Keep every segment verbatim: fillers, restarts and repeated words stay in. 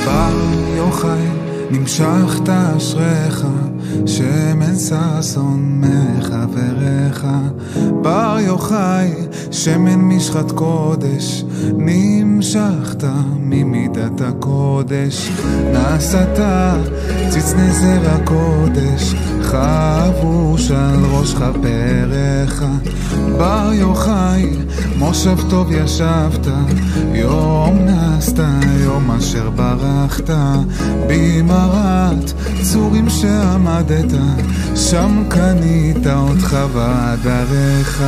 בר יוחאי נמשכת אשריך, שמן ששון מחבריך. בר יוחאי שמן משחת קודש, נמשכת ממידת הקודש. נשאת ציץ נזר הקודש, חבוש על ראש חבריך. בר יוחאי מושב טוב ישבת, יום נסת יום אשר ברחת. במרת צורים שעמדת, שם קנית אותך ועדריך.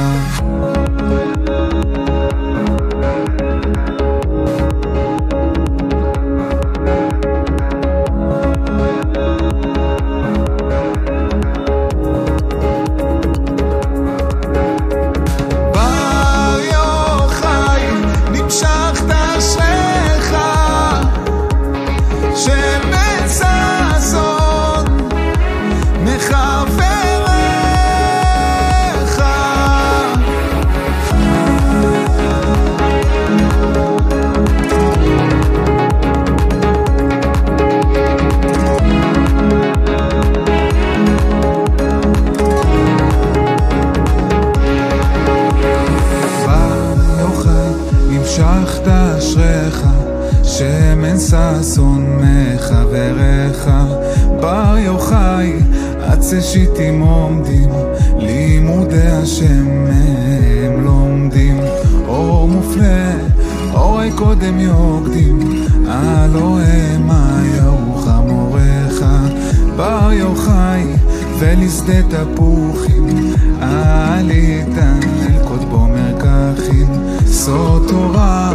נמשכת אשריך, שמן ששון מחבריך. בר יוחאי עצי שיטים עומדים, לימודי השם הם לומדים. אור מופלא אורי קודם יוקדים, הלא המה יאוך מורך. בר יוחאי ולשדה תפוחים, עלית ללקוט בו מרקחים. סוד תורה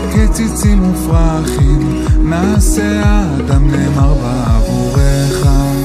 כציצים ופרחים, נעשה האדם נאמר בעבורך.